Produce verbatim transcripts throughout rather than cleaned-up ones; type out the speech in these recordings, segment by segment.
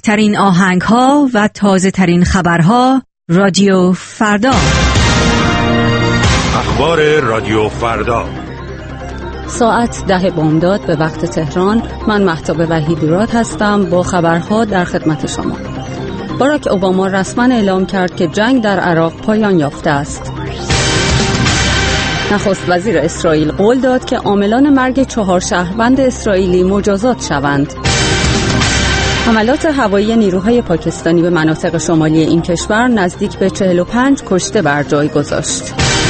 بهترین آهنگ‌ها و تازه‌ترین خبرها رادیو فردا. اخبار رادیو فردا. ساعت ده بامداد به وقت تهران. من مهتاب وحیدی‌راد هستم با خبرها در خدمت شما. باراک اوباما رسما اعلام کرد که جنگ در عراق پایان یافته است. نخست وزیر اسرائیل قول داد که عاملان مرگ چهار شهروند اسرائیلی مجازات شوند. حملات هوایی نیروهای پاکستانی به مناطق شمالی این کشور نزدیک به چهل و پنج کشته بر جای گذاشت.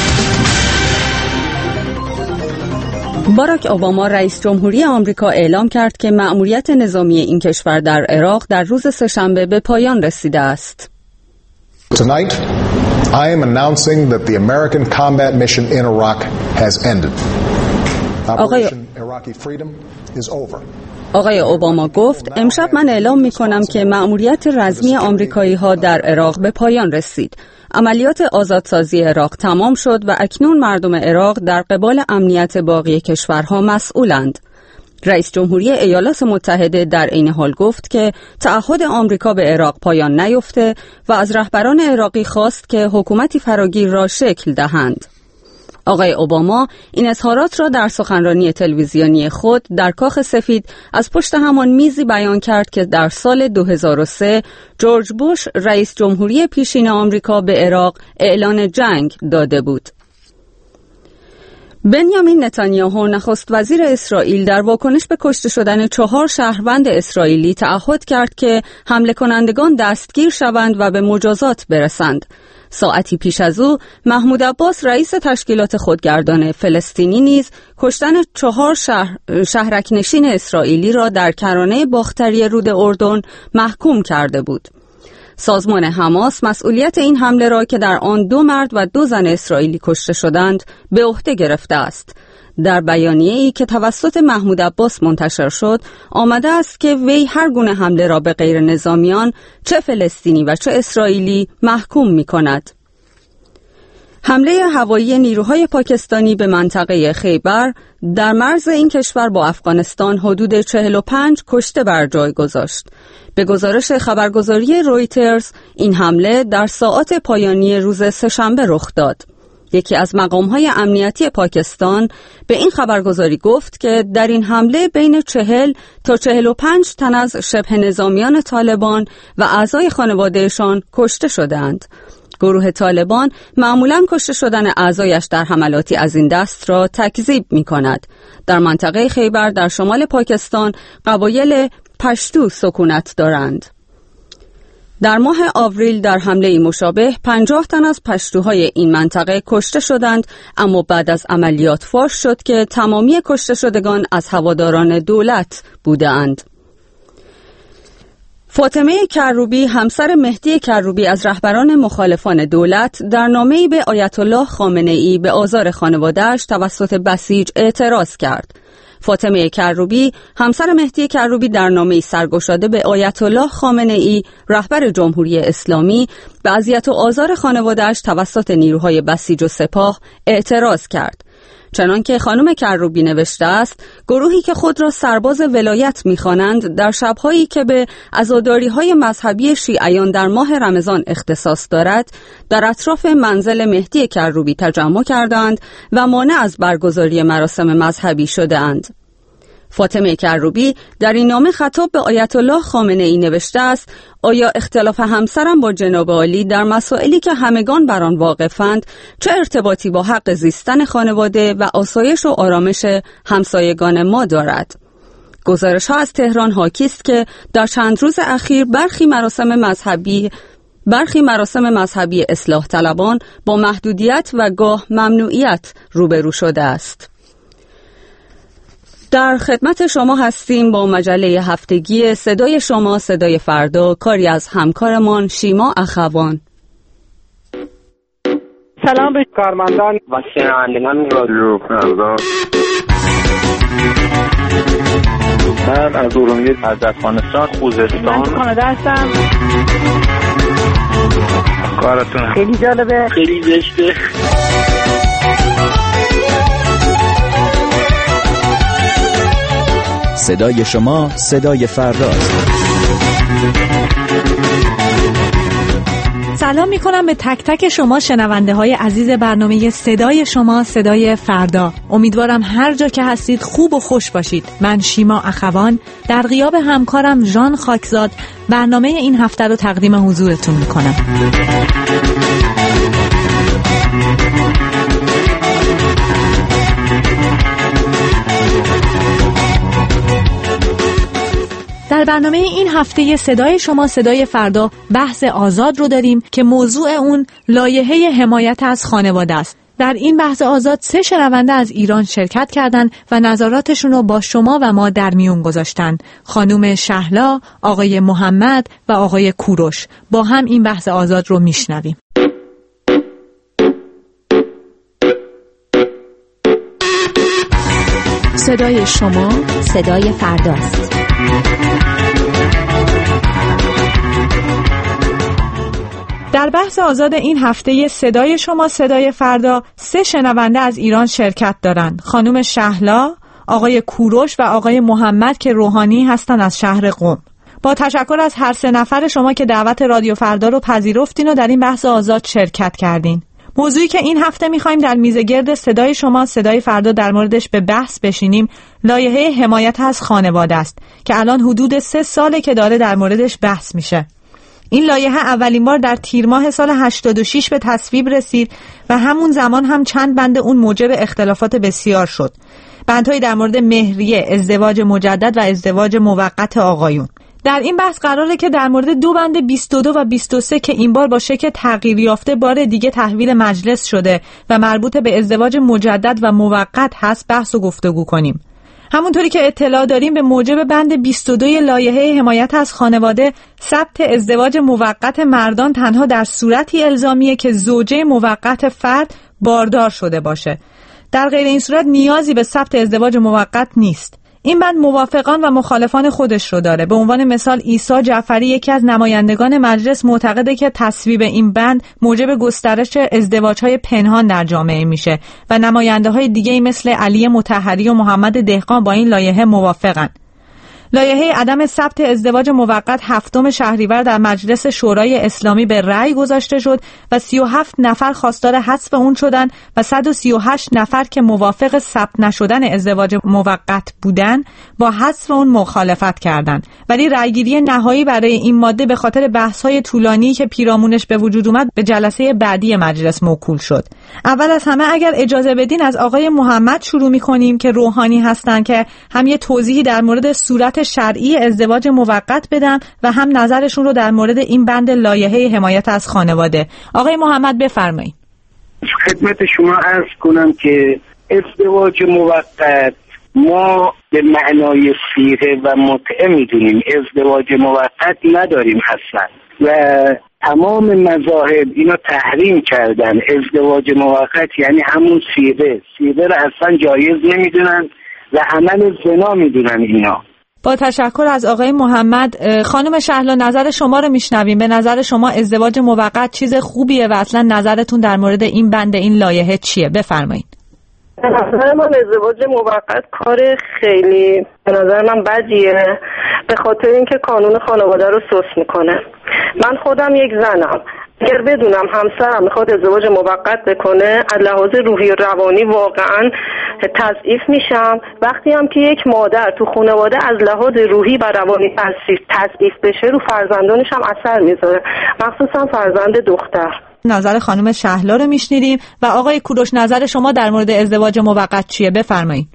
باراک اوباما رئیس جمهوری آمریکا اعلام کرد که مأموریت نظامی این کشور در عراق در روز سه‌شنبه به پایان رسیده است. Tonight, I am announcing that the American combat mission in Iraq has ended. Operation Iraqi Freedom is over. آقای اوباما گفت امشب من اعلام می کنم که مأموریت رزمی آمریکایی ها در عراق به پایان رسید. عملیات آزادسازی عراق تمام شد و اکنون مردم عراق در قبال امنیت باقی کشورها مسئولند. رئیس جمهوری ایالات متحده در این حال گفت که تعهد آمریکا به عراق پایان نیفته و از رهبران عراقی خواست که حکومتی فراگیر را شکل دهند. آقای اوباما این اظهارات را در سخنرانی تلویزیونی خود در کاخ سفید از پشت همان میزی بیان کرد که در سال دو هزار و سه جورج بوش رئیس جمهوری پیشین آمریکا به عراق اعلان جنگ داده بود. بنیامین نتانیاهو نخست وزیر اسرائیل در واکنش به کشته شدن چهار شهروند اسرائیلی تعهد کرد که حمله کنندگان دستگیر شوند و به مجازات برسند. ساعتی پیش از او محمود عباس رئیس تشکیلات خودگردان فلسطینی نیز کشتن چهار شهر شهرک نشین اسرائیلی را در کرانه باختری رود اردن محکوم کرده بود. سازمان حماس مسئولیت این حمله را که در آن دو مرد و دو زن اسرائیلی کشته شدند به عهده گرفته است. در بیانیه‌ای که توسط محمود عباس منتشر شد آمده است که وی هر گونه حمله را به غیر نظامیان چه فلسطینی و چه اسرائیلی محکوم می‌کند. حمله هوایی نیروهای پاکستانی به منطقه خیبر در مرز این کشور با افغانستان حدود چهل و پنج کشته بر جای گذاشت. به گزارش خبرگزاری رویترز این حمله در ساعات پایانی روز سه‌شنبه رخ داد. یکی از مقام‌های امنیتی پاکستان به این خبرگزاری گفت که در این حمله بین چهل تا چهل و پنج تن از شبه نظامیان طالبان و اعضای خانوادهشان کشته شدند. گروه طالبان معمولاً کشته شدن اعضایش در حملاتی از این دست را تکذیب می‌کند. در منطقه خیبر در شمال پاکستان قبایل پشتو سکونت دارند. در ماه آوریل در حمله مشابه پنجاه تن از پشتوهای این منطقه کشته شدند، اما بعد از عملیات فاش شد که تمامی کشته شدگان از هواداران دولت بودند. فاطمه کروبی همسر مهدی کروبی از رهبران مخالفان دولت در نامه‌ای به آیت الله خامنه‌ای به آزار خانواده‌اش توسط بسیج اعتراض کرد. فاطمه کروبی همسر مهدی کروبی در نامه‌ای سرگشاده به آیت الله خامنه‌ای رهبر جمهوری اسلامی به اذیت و آزار خانواده‌اش توسط نیروهای بسیج و سپاه اعتراض کرد. چنانکه خانم کروبی نوشته است گروهی که خود را سرباز ولایت می‌خوانند در شب‌هایی که به عزاداری‌های مذهبی شیعیان در ماه رمضان اختصاص دارد در اطراف منزل مهدی کروبی تجمع کردند و مانع از برگزاری مراسم مذهبی شده‌اند. فاطمه کروبی در این نامه خطاب به آیت الله خامنه‌ای نوشته است: آیا اختلاف همسرم با جناب عالی در مسائلی که همگان بر آن واقفند چه ارتباطی با حق زیستن خانواده و آسایش و آرامش همسایگان ما دارد؟ گزارش‌ها از تهران حاکی است که در چند روز اخیر برخی مراسم مذهبی برخی مراسم مذهبی اصلاح طلبان با محدودیت و گاه ممنوعیت روبرو شده است. در خدمت شما هستیم با مجله هفتگی صدای شما صدای فردا، کاری از همکارمان شیما اخوان. سلام به کارمندان و شنوندگان رادیو فردا. من از ارومیه از افغانستان خوزستان من کانادا هستم. کارتون خیلی جالبه، خیلی زشته. صدای شما صدای فرداست. سلام میکنم به تک تک شما شنونده های عزیز برنامه صدای شما صدای فردا. امیدوارم هر جا که هستید خوب و خوش باشید. من شیما اخوان در غیاب همکارم ژان خاکزاد برنامه این هفته رو تقدیم حضورتون میکنم. در برنامه این هفته صدای شما صدای فردا بحث آزاد رو داریم که موضوع اون لایحه حمایت از خانواده است. در این بحث آزاد سه شنونده از ایران شرکت کردند و نظراتشون رو با شما و ما در میون گذاشتن. خانم شهلا، آقای محمد و آقای کوروش. با هم این بحث آزاد رو میشنویم. صدای شما صدای فرداست. در بحث آزاد این هفته صدای شما صدای فردا سه شنونده از ایران شرکت دارند. خانم شهلا، آقای کوروش و آقای محمد که روحانی هستند از شهر قم. با تشکر از هر سه نفر شما که دعوت رادیو فردا رو پذیرفتین و در این بحث آزاد شرکت کردین. موضوعی که این هفته می‌خوایم در میز گرد صدای شما صدای فردا در موردش به بحث بشینیم لایحه حمایت از خانواده است که الان حدود سه ساله که داره در موردش بحث میشه. این لایحه اولین بار در تیر ماه سال هشتاد و شش به تصویب رسید و همون زمان هم چند بند اون موجب اختلافات بسیار شد. بندهایی در مورد مهریه، ازدواج مجدد و ازدواج موقت آقایون. در این بحث قراره که در مورد دو بند بیست و دو و بیست و سه که این بار با شکل تغییر یافته بار دیگه تحویل مجلس شده و مربوط به ازدواج مجدد و موقت هست بحث و گفتگو کنیم. همونطوری که اطلاع داریم به موجب بند بیست و دو لایحه حمایت از خانواده ثبت ازدواج موقت مردان تنها در صورتی الزامیه که زوجه موقت فرد باردار شده باشه. در غیر این صورت نیازی به ثبت ازدواج موقت نیست. این بند موافقان و مخالفان خودش رو داره. به عنوان مثال عیسی جعفری یکی از نمایندگان مجلس معتقده که تصویب این بند موجب گسترش ازدواج‌های پنهان در جامعه میشه و نماینده‌های دیگه‌ای مثل علی مطهری و محمد دهقان با این لایحه موافقن. لایحه عدم ثبت ازدواج موقت هفتم شهریور در مجلس شورای اسلامی به رأی گذاشته شد و سی و هفت نفر خواستار حذف اون شدن و صد و سی و هشت نفر که موافق ثبت نشدن ازدواج موقت بودن با حذف اون مخالفت کردند. ولی رأیگیری نهایی برای این ماده به خاطر بحث‌های طولانی که پیرامونش به وجود اومد به جلسه بعدی مجلس موکول شد. اول از همه اگر اجازه بدین از آقای محمد شروع می‌کنیم که روحانی هستن که هم یه توضیحی در مورد صورت شرعی ازدواج موقت بدن و هم نظرشون رو در مورد این بند لایحه حمایت از خانواده. آقای محمد بفرمایید. خدمت شما عرض کنم که ازدواج موقت ما به معنای صیغه و متعه میدونیم، ازدواج موقت نداریم اصلا و تمام مذاهب اینا تحریم کردن. ازدواج موقت یعنی همون صیغه صیغه رو اصلا جایز نمیدونن و عمل زنا میدونن اینا. با تشکر از آقای محمد. خانم شهلا نظر شما رو میشنویم. به نظر شما ازدواج موقت چیز خوبیه و اصلا نظرتون در مورد این بند این لایحه چیه؟ بفرمایید. به نظر من ازدواج موقت کار خیلی به نظر من بدیه به خاطر اینکه قانون خانواده رو سست میکنه. من خودم یک زنم، اگر بدونم همسرم میخواد ازدواج موقت بکنه از لحاظ روحی و روانی واقعا تضعیف میشم. وقتی هم که یک مادر تو خانواده از لحاظ روحی و روانی تضعیف بشه رو فرزندانش هم اثر میذاره، مخصوصا فرزند دختر. نظر خانم شهلا رو میشنیدیم و آقای کوروش نظر شما در مورد ازدواج موقت چیه؟ بفرمایید.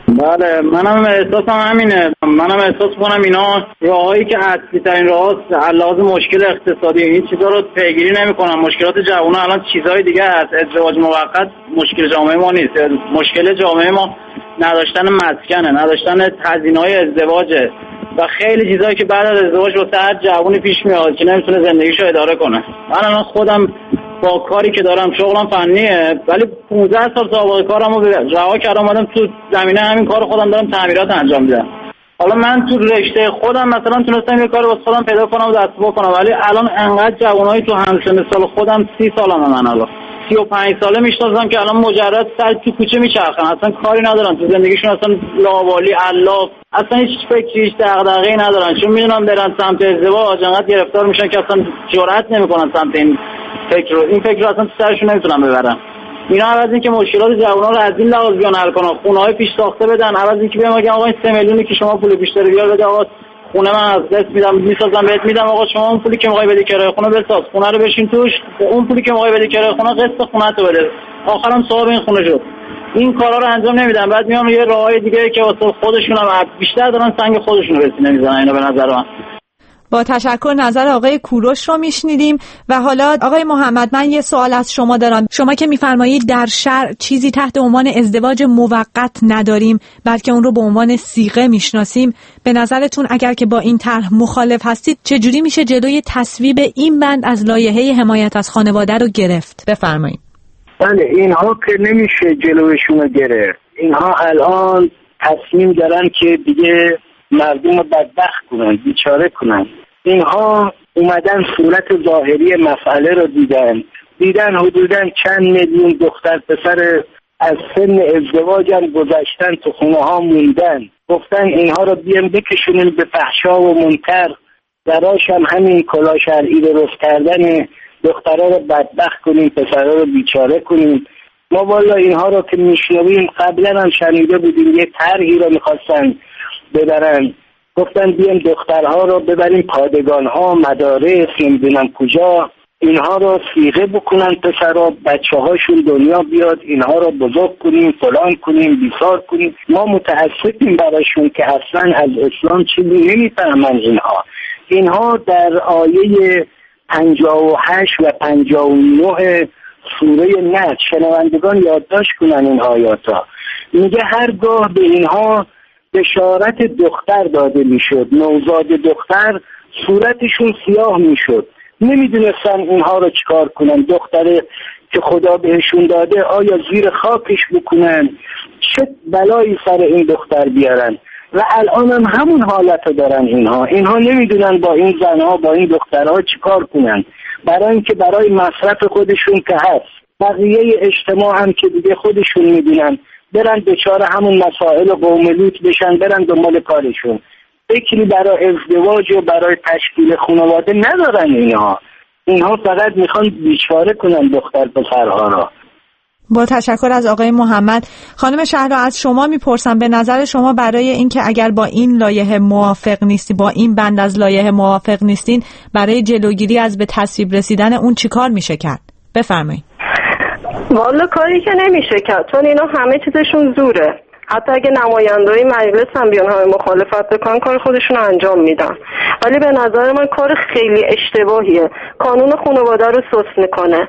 بله منم احساسم همینه. منم احساس کنم اینا راهایی که اصلی ترین راهاست علاوه مشکل اقتصادی این چیزا رو پیگیری نمیکنن. مشکلات جوونا الان چیزهای دیگه هست. ازدواج موقت مشکل جامعه ما نیست. مشکل جامعه ما نداشتن مسکنه، نداشتن هزینه‌های ازدواجه و خیلی چیزایی که بعد از ازدواج واسه هر جوونی پیش میاد که نمیتونه زندگیشو اداره کنه. من الان خودم با کاری که دارم شغلم فنیه ولی پانزده سال سابقه کارمو رها کردم اومدم تو زمینه همین کارو خودم دارم تعمیرات انجام میدم. حالا من تو رشته خودم مثلا تونستم یه کاری واسه خودم پیدا کنم و دست بکنم ولی الان انقدر جوانایی تو همسن سال خودم سی سالمه من الان سی و پنج ساله میشناسم که الان مجرد سر تو کوچه میچرخن اصلا کاری ندارن تو زندگیشون اصلا لاوالی علاف اصلا هیچ فکری هیچ دغدغه‌ای ندارن چون میدونم برن سمت ازدواج انقدر گرفتار میشن که اصلا جرئت نمیکنن سمت این فکر رو این فکر رو اصلا تو سرشون نمیتونن ببرن. اینا عوض این که مشکلات جوونا رو از این لحاظ بیان حل کنن، خونه‌های پیش ساخته بدن، عوض این که بیان بگن آقا این سه میلیونی که شما پول بیشتر بیار بده، آقا خونه من از دست میدم میسازم بهت میدم، آقا شما اون پولی که میخوای بدی کرایه خونه بساز، خونه رو بشین توش، اون پولی که میخوای بدی کرایه خونه قسط خونه تو بده، آخرام صاحب این خونه شد. این کارا رو انجام نمیدن، بعد میان یه راههای دیگه که واسه خودشون هم بیشتر دارن سنگ خودشون رو بسینه میزنن. اینا به نظر من. با تشکر نظر آقای کوروش رو میشنیدیم. و حالا آقای محمد، من یه سوال از شما دارم. شما که میفرمایید در شرع چیزی تحت عنوان ازدواج موقت نداریم بلکه اون رو به عنوان صیغه میشناسیم، به نظرتون اگر که با این طرح مخالف هستید چجوری میشه جلوی تصویب این بند از لایحه حمایت از خانواده رو گرفت؟ بفرمایید. بله، اینها که نمیشه جلوشون رو گرفت. اینها الان تصمیم دارن که دیگه مردم رو بدبخت کنن، بیچاره کنن. اینها اومدن صورت ظاهری مسئله رو دیدن دیدن حدوداً چند میلیون دختر پسر از سن ازدواج هم گذشتن تو خونه ها موندن. گفتن اینها رو بیان بکشونیم به فحشا و منکر، دراش هم همین کلا شرعی درست کردن دخترها رو بدبخت کنیم، پسرها رو بیچاره کنیم. ما والا اینها رو که میشنویم قبلا هم شنیده بودیم یه طرحی رو میخواستن ببرن، گفتن بیان دخترها رو ببریم پادگانها، مدارس، نمیدونم کجا، اینها رو صیغه بکنن، پسرها بچه هاشون دنیا بیاد، اینها رو بزرگ کنیم، فلان کنیم، بیسار کنیم. ما متاسفیم براشون که اصلا از اسلام چیزی نمیفهمن. اینها اینها در آیه پنجاه و هشت و پنجاه و نه سوره نحل، شنوندگان یادداشت کنن این آیاتا، میگه هرگاه به اینها بشارت دختر داده میشد، نوزاد دختر، صورتشون سیاه میشد، نمیدونستن اینها رو چیکار کنن. دختره که خدا بهشون داده آیا زیر خاکش بکنن، چه بلایی سر این دختر بیارن. و الان هم همون حالت رو دارن اینها اینها نمیدونن با این زنها با این دخترها چیکار کنن، برای اینکه برای مصرف خودشون که هست، بقیه اجتماع هم که دیگه خودشون میدونن، برن بیچاره همون مسائل قوم لوط بشن، برن دنبال کارشون، فکری برای ازدواج و برای تشکیل خانواده ندارن. اینها اینها فقط میخوان بیچاره کنن دختر پسرها را. با تشکر از آقای محمد. خانم شهلا، از شما میپرسم به نظر شما برای اینکه اگر با این لایحه موافق نیستی، با این بند از لایحه موافق نیستین، برای جلوگیری از به تصویب رسیدن اون چیکار میشه کرد؟ بفرمایید. والا کاری که نمیشه کرد، چون اینا همه چیزشون زوره. حتی اگه نماینده‌های مجلس هم بیان همه مخالفت بکنن کار خودشون رو انجام میدن. ولی به نظر من کار خیلی اشتباهیه. قانون خانواده رو سست میکنه.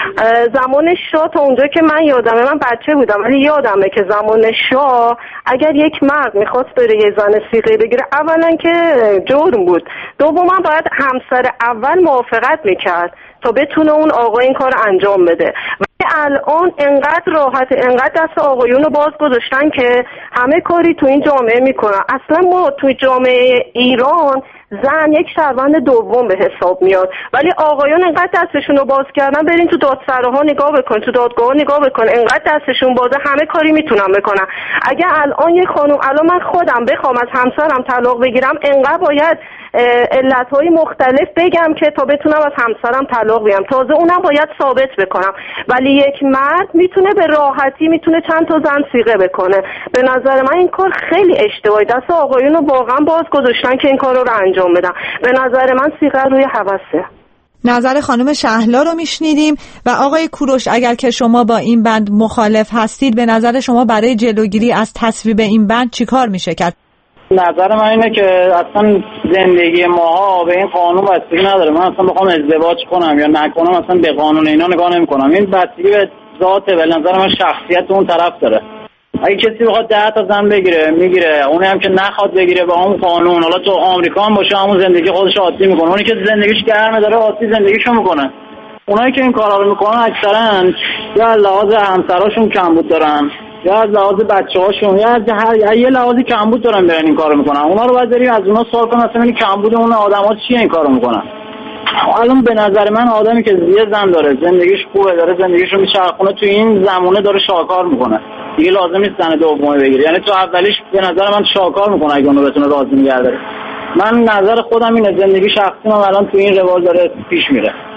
زمان شاه تا اونجا که من یادمه، من بچه بودم ولی یادمه که زمان شاه اگر یک مرد میخواست بره یه زن صیغه بگیره، اولا که جرم بود، دوما باید همسر اول موافقت میکرد تا بتونه اون آقا این کار انجام بده. الان انقدر راحت، انقدر دست آقایون رو باز گذاشتن که همه کاری تو این جامعه میکنن. اصلا ما تو جامعه ایران زن یک شهروند دوم به حساب میاد، ولی آقایون انقدر دستشون رو باز کردن. برین تو دادسراها نگاه بکن، تو دادگاه نگاه بکن، انقدر دستشون بازه، همه کاری میتونن بکنن. اگه الان یک خانم، الان من خودم بخوام از همسرم طلاق بگیرم، انقدر باید علتهای مختلف بگم که تا بتونم از همسرم طلاق بگیرم، تازه اونم باید ثابت بکنم. ولی یک مرد میتونه به راحتی میتونه چند تا زن صیغه بکنه. به نظر من این کار خیلی اشتباهی، دست آقایون رو واقعا باز گذاشتن که این کار رو انجام بدن. به نظر من صیغه روی هوسه. نظر خانم شهلا رو میشنیدیم. و آقای کوروش، اگر که شما با این بند مخالف هستید، به نظر شما برای جلوگیری از تصویب این بند چیکار میشه کرد؟ نظر من اینه که اصلا زندگی ماها به این قانون بستگی نداره. من اصلا بخوام ازدواج کنم یا نکنم اصلا به قانون اینا نگاه نمی‌کنم. این بستگی به ذاته، به نظر من شخصیت اون طرف داره. اگه کسی بخواد ده تا زن بگیره میگیره، اونی هم که نخواد بگیره با اون قانون، حالا تو آمریکا هم باشه همون زندگی خودش عادی میکنه. اونی که زندگیش گرمه داره عادی زندگیشو میکنه. اونایی که این کارا رو میکنن اکثرا یا از لحاظ همسراشون کمبود دارن، یا از لحاظ بچه‌هاشون، یا از هر یه لحاظی کمبود دارن برن این کارو میکنن. اونا رو باید بریم از اونا سوال کنیم اصلا این کمبود اون آدم‌ها چیه این کارو میکنن. الان به نظر من آدمی که یه زن داره، زندگیش خوبه، داره زندگیشو میچرخونه، تو این زمونه داره شاکار میکنه، دیگه لازم نیست زن دومی بگیره. یعنی تو اولیش به نظر من شاکار میکنه اگه اونو بتونه راضی نگه داره. من نظر خودم اینه، زندگی شخصی من الان تو این روال داره پیش میره.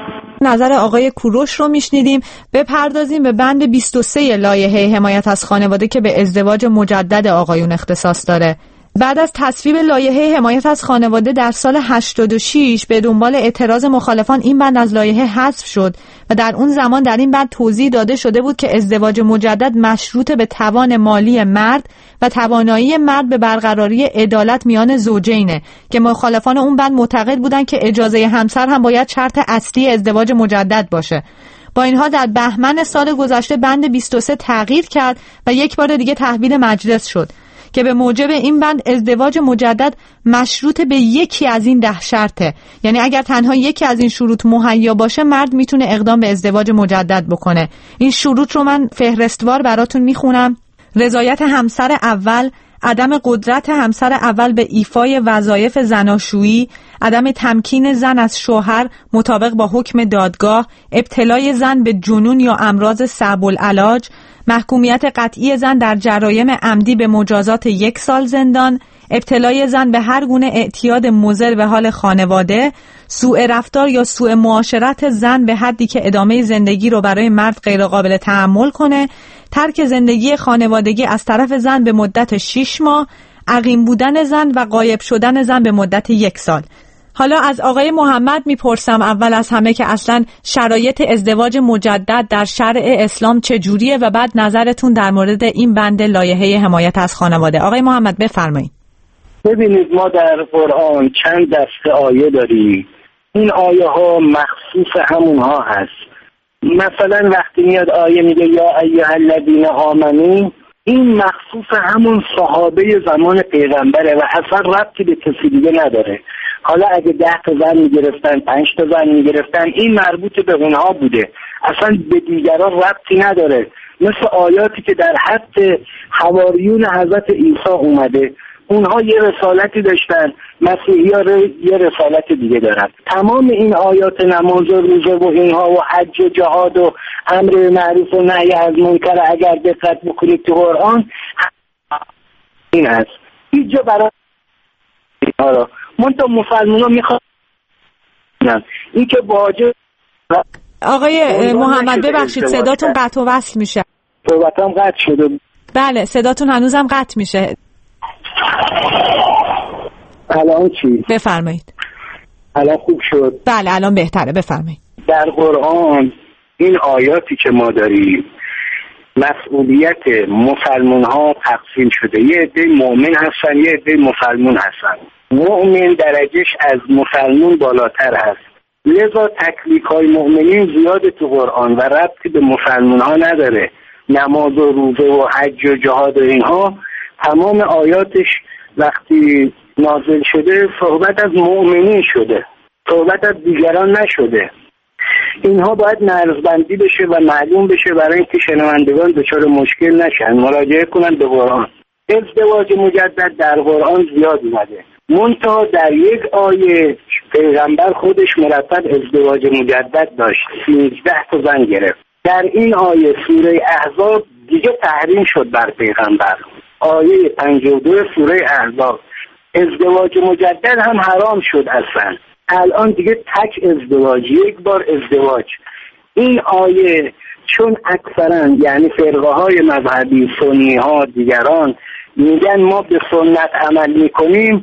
نظر آقای کوروش رو میشنیدیم. بپردازیم به بند بیست و سه لایحه حمایت از خانواده که به ازدواج مجدد آقایون اختصاص داره. بعد از تصویب لایحه حمایت از خانواده در سال هشتاد و شش به دنبال اعتراض مخالفان این بند از لایحه حذف شد و در اون زمان در این بند توضیح داده شده بود که ازدواج مجدد مشروط به توان مالی مرد و توانایی مرد به برقراری عدالت میان زوجینه که مخالفان اون بند معتقد بودن که اجازه همسر هم باید شرط اصلی ازدواج مجدد باشه. با این حال در بهمن سال گذشته بند بیست و سه تغییر کرد و یک بار دیگه تحویل مجلس شد که به موجب این بند ازدواج مجدد مشروط به یکی از این ده شرطه. یعنی اگر تنها یکی از این شروط مهیا باشه مرد میتونه اقدام به ازدواج مجدد بکنه. این شروط رو من فهرستوار براتون میخونم. رضایت همسر اول، عدم قدرت همسر اول به ایفای وظایف زناشویی، عدم تمکین زن از شوهر مطابق با حکم دادگاه، ابتلای زن به جنون یا امراض صعب العلاج، محکومیت قطعی زن در جرایم عمدی به مجازات یک سال زندان، ابتلای زن به هر گونه اعتیاد مضر به حال خانواده، سوء رفتار یا سوء معاشرت زن به حدی که ادامه زندگی رو برای مرد غیر قابل تحمل کنه، ترک زندگی خانوادگی از طرف زن به مدت شش ماه، عقیم بودن زن و غایب شدن زن به مدت یک سال. حالا از آقای محمد میپرسم اول از همه که اصلا شرایط ازدواج مجدد در شرع اسلام چجوریه و بعد نظرتون در مورد این بند لایحه حمایت از خانواده. آقای محمد بفرمایید. ببینید ما در قرآن چند دسته آیه داریم. این آیه ها مخصوص همونها هست. مثلا وقتی میاد آیه میگه یا ایها الذین آمنو، این مخصوص همون صحابه زمان پیغمبره و اصلا ربطی به کسی دیگه نداره. حالا اگه ده تا زن میگرفتن، پنج تا زن میگرفتن، این مربوط به اونها بوده، اصلا به دیگران ربطی نداره. مثل آیاتی که در حد حواریون حضرت عیسی اومده، اونها یه رسالتی داشتن، مسیحی ها یه رسالت دیگه دارن. تمام این آیات نماز و روزه و اینها و حج و جهاد و امر معروف و نهی از منکر اگر دقت بکنید تو قرآن این هست. هیچ جا برای اینها را منطقه مسلمان ها میخواد این که واجب. آقای محمد ببخشید صداتون قطع و وصل میشه. صحبتم قطع شده. بله صداتون هنوزم قطع میشه. الان چی؟ بفرمایید. الان خوب شد؟ بله الان بهتره، بفرمایید. در قرآن این آیاتی که ما داریم مسئولیت مسلمان ها تقسیم شده. یه عده مؤمن هستن، یه عده مسلمان هستن. مؤمن درجهش از مسلمان بالاتر هست، لذا تکلیف های مؤمنین زیاد تو قرآن و ربطی به مسلمان ها نداره. نماز و روزه و حج و جهاد و اینها تمام آیاتش وقتی نازل شده صحبت از مؤمنین شده، صحبت از دیگران نشده. اینها باید مرزبندی بشه و معلوم بشه برای اینکه شنوندگان دچار مشکل نشن، مراجعه کنن به قرآن. ازدواج مجدد در قرآن زیاد اومده، منتها در یک آیه پیغمبر خودش مرتب ازدواج مجدد داشت، سیزده تا زن گرفت. در این آیه سوره احزاب دیگه تحریم شد بر پیغمبر. آیه پنجاه و دو سوره احزاب ازدواج مجدد هم حرام شد اصلا. الان دیگه تک ازدواج، یک بار ازدواج. این آیه چون اکثرا یعنی فرقه های مذهبی، سنی ها، دیگران میگن ما به سنت عمل میکنیم،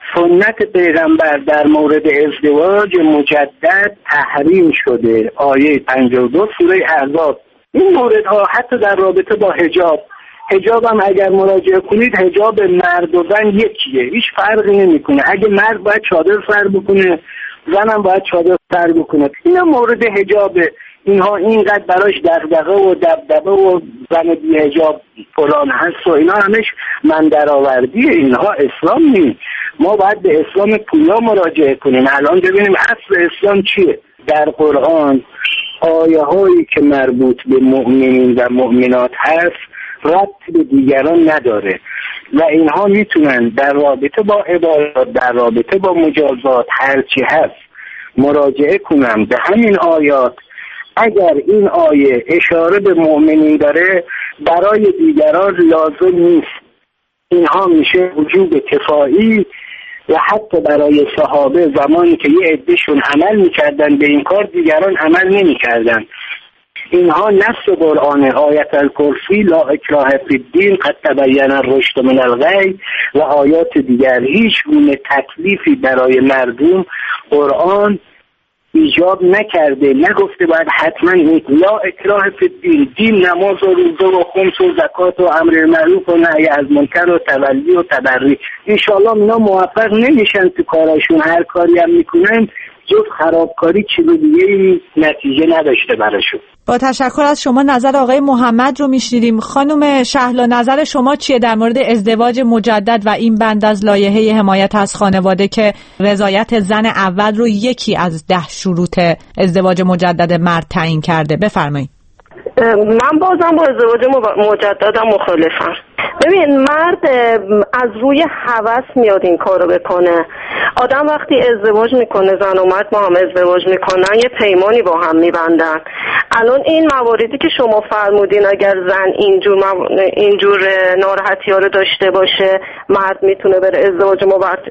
سنت پیغمبر در مورد ازدواج مجدد تحریم شده. آیه پنجاه و دو سوره احزاب. این موردها حتی در رابطه با حجاب، حجاب هم اگر مراجعه کنید حجاب مرد و زن یکیه، هیچ فرقی نمیکنه. اگه مرد باید چادر سر بکنه، زن هم باید چادر سر بکنه. اینا مورد حجابه. اینها اینقدر براش دغدغه و دبدبه و زن بی حجاب فلان هست و اینا همش من درآوردیه. اینها اسلام نیست. ما باید به اسلام پویا مراجعه کنیم. الان ببینیم اصل اسلام چیه. در قرآن آیه هایی که مربوط به مؤمنین و مؤمنات هست ربط به دیگران نداره و اینها میتونن در رابطه با عبادات، در رابطه با مجازات، هرچی هست مراجعه کنن به همین آیات. اگر این آیه اشاره به مؤمنین داره برای دیگران لازم نیست. اینها میشه وجوب کفایی و حتی برای صحابه زمانی که یه عدهشون عمل میکردن به این کار دیگران عمل نمیکردن. اینها نص قرآن آیت الکرسی لا اکراه فی الدین قد تبین الرشد من الغی و آیات دیگر. هیچ گونه تکلیفی برای مردم قرآن ایجاب نکرده، نگفته باید حتما لا اکراه فی الدین، دین نماز و روزه و خمس و زکات و امر معروف و نهی از منکر و تولی و تبری. انشاءالله اینا موفق نمیشن تو کاراشون، هر کاری هم میکنن جز خرابکاری چیز دیگه نتیجه نداشته براشون. با تشکر از شما نظر آقای محمد رو میشنیدیم. خانم شهلا نظر شما چیه در مورد ازدواج مجدد و این بند از لایحه حمایت از خانواده که رضایت زن اول رو یکی از ده شروط ازدواج مجدد مرد تعیین کرده؟ بفرمایید. من بازم با ازدواج مجددم مخالفم. ببین مرد از روی هوس میاد این کارو بکنه. آدم وقتی ازدواج میکنه، زن و مرد با هم ازدواج میکنن یه پیمانی با هم میبندن. الان این مواردی که شما فرمودین اگر زن اینجور مو... اینجور ناراحتی ها رو داشته باشه مرد میتونه بره ازدواج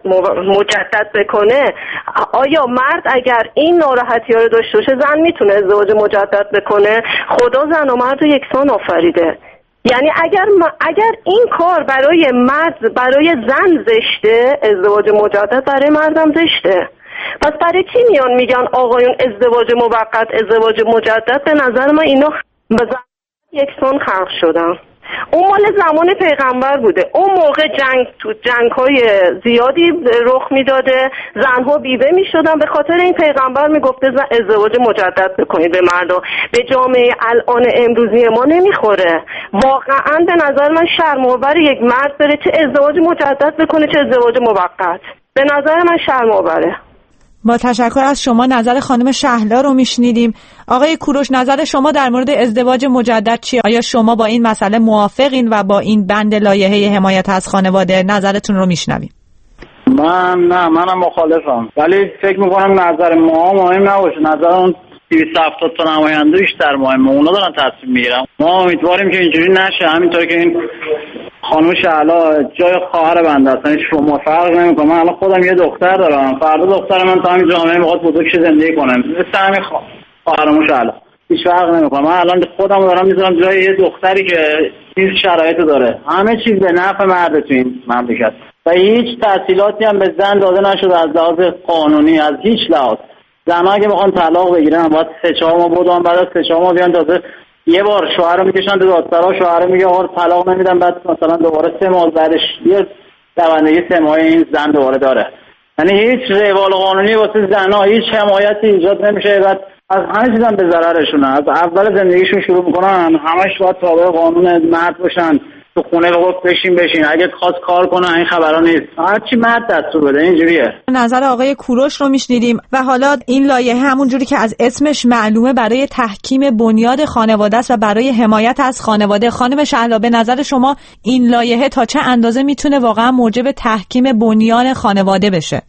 مجدد بکنه. آیا مرد اگر این ناراحتی ها رو داشته باشه زن میتونه ازدواج مجدد بکنه؟ خدا زن و مرد رو یکسان آفریده. یعنی اگر اگر این کار برای مرد برای زن زشته، ازدواج مجدد برای مردم زشته. پس برای چی میان میگن آقایون ازدواج موقت ازدواج مجدد؟ به نظر من اینا به زن یکسان خلق شدن. اون مال زمان پیغمبر بوده. اون موقع جنگ تو جنگ‌های زیادی رخ میداده، زنها بیوه میشدن، به خاطر این پیغمبر میگفته ازدواج مجدد بکنید به مردم. به جامعه الان امروزی ما نمیخوره. واقعا به نظر من شرم‌آور یک مرد بره چه ازدواج مجدد بکنه چه ازدواج موقت. به نظر من شرم‌آوره. با تشکر از شما نظر خانم شهلا رو میشنیدیم. آقای کوروش نظر شما در مورد ازدواج مجدد چیه؟ آیا شما با این مسئله موافقین و با این بند لایحه حمایت از خانواده؟ نظرتون رو میشنویم. من نه منم مخالفم، ولی فکر میکنم نظر ما مهم نباشه، نظر اون دویست و هفتاد تا نماینده بیشتر مهمه، اونا دارن تصمیم میگیرن. ما امیدواریم که اینجوری نشه، همینطوری که این خانم شعلا جای خواهر بنده است، یعنی شما فرق نمیکنه. من الان خودم یه دختر دارم، فردا دختر من تا همین جامعه میخواد بزرگ شه زندگی کنه، مثل همین خواهرمون شعلا هیچ فرق نمیکنه. من الان خودم دارم میذارم جای یه دختری که این شرایط داره. همه چیز به نفع مرد تو این مملکت و هیچ تحصیلاتی هم به زن داده نشده از لحاظ قانونی، از هیچ لحاظ. زنها اگه بخوان طلاق بگیرن باید سه چهار ماه بدون، بعد از سه چهار ماه بیان تازه یه بار شوهر رو میکشن تو دادسرا، شوهر میگه آقا طلاق نمیدم، بعد مثلا دوباره سه ماه بعدش یه دوندگی سه ماهه این زن دوباره داره. یعنی هیچ روال قانونی واسه زنها، هیچ حمایتی ایجاد نمیشه. بعد از همه چیزا به ضررشونه. از اول زندگیشون شروع میکنن همش باید تابع قانون مرد باشن، تو خونه رو بشین بشین، اگه خواست کار کنه این خبرا نیست، هرچی مرد دستور بده. اینجوریه. نظر آقای کوروش رو میشنیدیم و حالا این لایحه همون جوری که از اسمش معلومه برای تحکیم بنیاد خانواده است و برای حمایت از خانواده. خانم شهلا به نظر شما این لایحه تا چه اندازه میتونه واقعا موجب تحکیم بنیان خانواده بشه؟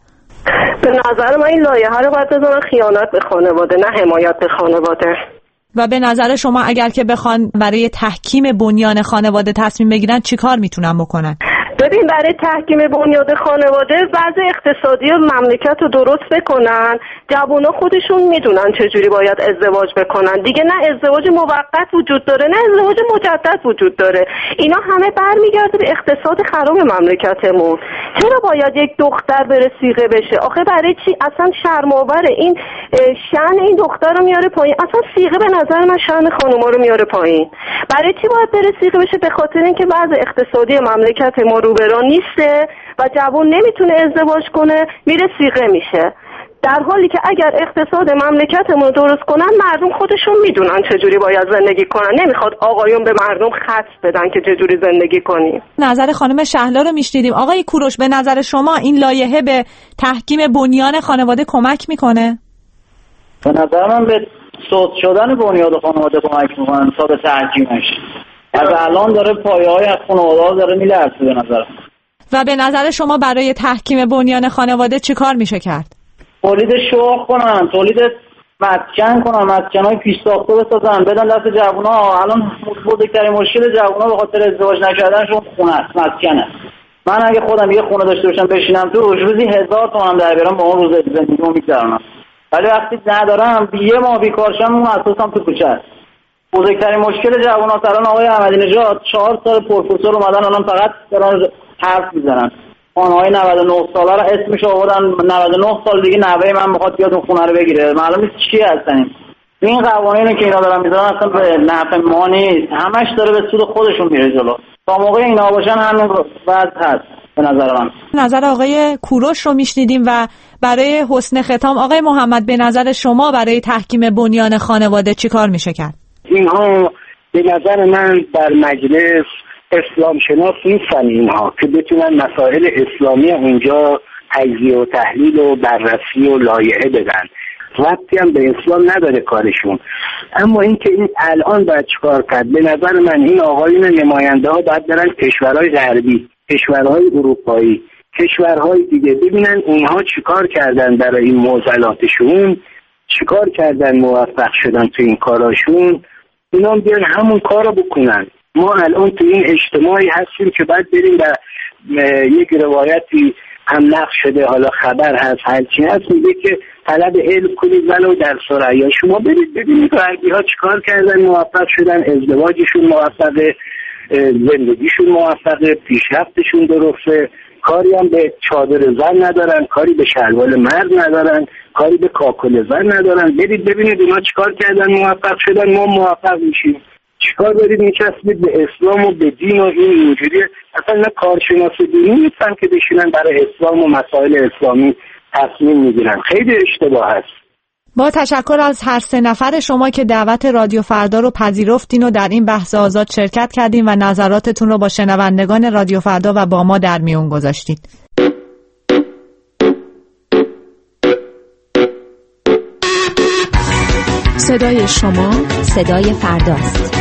به نظر من این لایحه رو باید بذارن خیانت به خانواده، نه حمایت به خانواده. و به نظر شما اگر که بخوان برای تحکیم بنیان خانواده تصمیم بگیرن چیکار میتونن بکنن؟ ببین برای تحکیم بنیاد خانواده وضع اقتصادی مملکت رو درست بکنن. جوونا خودشون میدونن چجوری باید ازدواج بکنن دیگه. نه ازدواج موقت وجود داره نه ازدواج مجدد وجود داره. اینا همه برمیگرده به اقتصاد خراب مملکتمون. چرا باید یک دختر بره صیغه بشه؟ آخه برای چی؟ اصلا شرم‌آوره. این شأن این دختر رو میاره پایین. اصلا صیغه به نظر من شأن خانوما رو میاره پایین. برای چی باید بره صیغه بشه؟ به خاطر اینکه وضع اقتصادی مملکت ما روبرا نیسته و جوان نمیتونه ازدواج کنه، میره صیغه میشه. در حالی که اگر اقتصاد مملکتمون درست کنن مردم خودشون میدونن چجوری باید زندگی کنن. نمیخواد آقایون به مردم خط بدن که چجوری زندگی کنیم. نظر خانم شهلا رو میشنیدیم. آقای کوروش به نظر شما این لایحه به تحکیم بنیان خانواده کمک میکنه؟ به نظر من به صوت شدن بنیاد خانواده کمک میکنن تا به تحکیمش. از الان داره پایه‌های از خانواده داره میلرزه به نظر. و به نظر شما برای تحکیم بنیان خانواده چی کار میشه کرد؟ تولید شغل کنن، تولید مسکن کنن، مسکن‌های پیش ساخته بسازن، بدن دست جوونا. الان بزرگترین مشکل جوونا به خاطر ازدواج نکردنشون خونه است، مسکنه. من اگه خودم یه خونه داشته باشم بشینم تو روزی هزار تومن در بیارم با اون روز زندگیمو میگذرونم، ولی وقتی ندارم یه ماه بیکارشم اون اساسم تو کوچه است. بزرگترین مشکل جوانان الان آقای احمدی نژاد چهار سال پروفسور اومدن الان فقط دارن حرف میزنن. آنهای نود و نه ساله رو اسمش آوردن، نود و نه سال دیگه نوه من میخواد بیاد اون خونه رو بگیره. معلومه چی هستن این قوانینی که اینا دارن میذارن، اصلا به نفع ما نیست، همش داره به سود خودشون میره جلو. تا موقع اینا باشن همین وضع هست به نظر من. نظر آقای کوروش رو میشنیدیم و برای حسن ختام آقای محمد، به نظر شما برای تحکیم بنیان خانواده چیکار میشه کرد؟ اینها به نظر من در مجلس اسلام شناس نیستن اینها که بتونن مسائل اسلامی اونجا تجزیه و تحلیل و بررسی و لایحه بدن، ربطی هم به اسلام نداره کارشون. اما اینکه این الان باید چیکار کرد، به نظر من این آقایون نماینده ها باید برن کشورهای غربی، کشورهای اروپایی، کشورهای دیگه، ببینن اینها چیکار کردن برای این معضلاتشون، چیکار کردن موفق شدن تو این کاراشون، اینا هم بیان همون کار رو بکنن. ما الان تو این اجتماعی هستیم که باید بریم و یک روایتی هم نقش شده، حالا خبر هست هرچی هست، میگه که طلب علم کنید ولو در ثریا. شما برید ببینید غربی ها چیکار کردن، موفق شدن، ازدواجشون موفقه، زندگیشون موفقه، پیشرفتشون درسته، کاری هم به چادر زن ندارن، کاری به شلوار مرد ندارن، کاری به کاکل زن ندارن. برید ببینید اونا چیکار کردن موفق شدن، ما موفق میشیم. چیکار برید میچسبید به اسلام و به دین و این اینجوری؟ اصلا نه کارشناس دینی نیستن که بشینن برای اسلام و مسائل اسلامی تصمیم میگیرن. خیلی اشتباه هست. با تشکر از هر سه نفر شما که دعوت رادیو فردا رو پذیرفتین و در این بحث آزاد شرکت کردین و نظراتتون رو با شنوندگان رادیو فردا و با ما در میون گذاشتید. صدای شما صدای فرداست.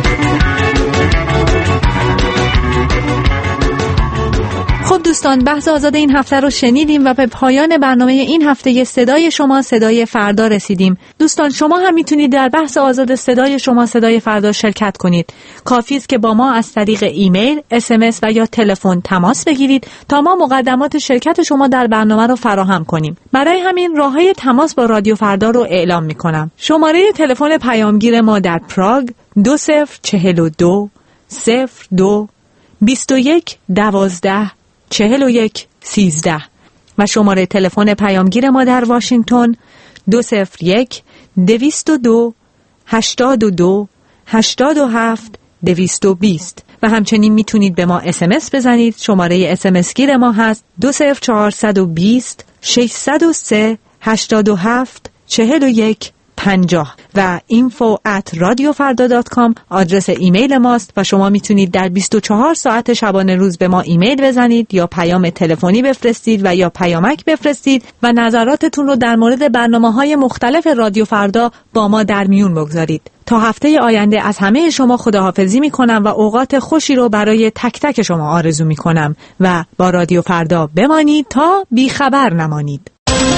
خب دوستان، بحث آزاد این هفته رو شنیدیم و به پایان برنامه این هفته صدای شما صدای فردا رسیدیم. دوستان، شما هم میتونید در بحث آزاد صدای شما صدای فردا شرکت کنید. کافی است که با ما از طریق ایمیل، اس ام اس و یا تلفن تماس بگیرید تا ما مقدمات شرکت شما در برنامه رو فراهم کنیم. برای همین راههای تماس با رادیو فردا رو اعلام میکنم. شماره تلفن پیامگیر ما در پراگ دو صفر چهل و دو صفر دو بیست و یک دوازده چهل و یک سیزده و شماره تلفن پیامگیر ما در واشنگتن دو صفر یک دویست و دو هشتاد و دو هشتاد و هفت دویست و بیست و همچنین میتونید به ما اس ام اس بزنید. شماره اس ام اس گیر ما هست دو صفر چهارصد و بیست ششصد و سه هشتاد و هفت چهل و یک پنجاه و info at radiofarda dot com آدرس ایمیل ماست و شما میتونید در بیست و چهار ساعت شبانه روز به ما ایمیل بزنید یا پیام تلفنی بفرستید و یا پیامک بفرستید و نظراتتون رو در مورد برنامه‌های مختلف رادیو فردا با ما در میون بگذارید. تا هفته آینده از همه شما خداحافظی میکنم و اوقات خوشی رو برای تک تک شما آرزو میکنم و با رادیو فردا بمانید تا بیخبر نمانید.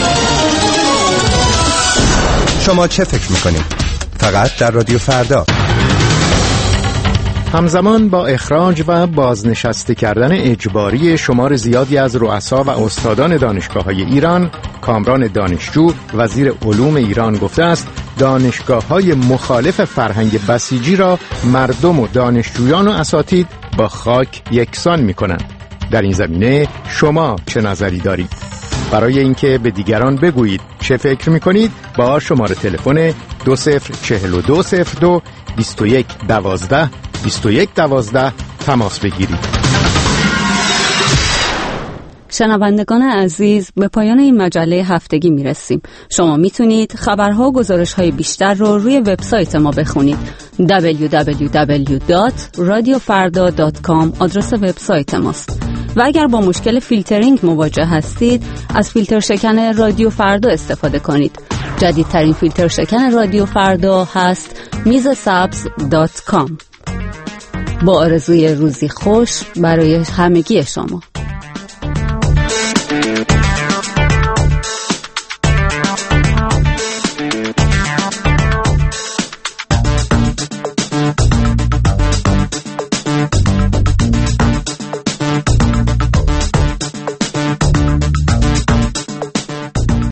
شما چه فکر میکنید؟ فقط در رادیو فردا. همزمان با اخراج و بازنشسته کردن اجباری شمار زیادی از رؤسا و استادان دانشگاه‌های ایران، کامران دانشجو وزیر علوم ایران گفته است دانشگاه‌های مخالف فرهنگ بسیجی را مردم و دانشجویان و اساتید با خاک یکسان می‌کنند. در این زمینه شما چه نظری دارید؟ برای اینکه به دیگران بگویید چه فکر می‌کنید با شماره تلفن دو صفر چهل و دو صفر دو بیست و یک دوازده بیست و یک دوازده تماس بگیرید. شنوندگان عزیز، به پایان این مجله هفتگی میرسیم. شما میتونید خبرها و گزارش‌های بیشتر رو روی وبسایت ما بخونید. دبلیو دبلیو دبلیو دات رادیو فردا دات کام آدرس وبسایت ماست. و اگر با مشکل فیلترینگ مواجه هستید، از فیلتر شکن رادیو فردا استفاده کنید. جدیدترین فیلتر شکن رادیو فردا هست میز سبز دات کام. با آرزوی روزی خوش برای همگی شما.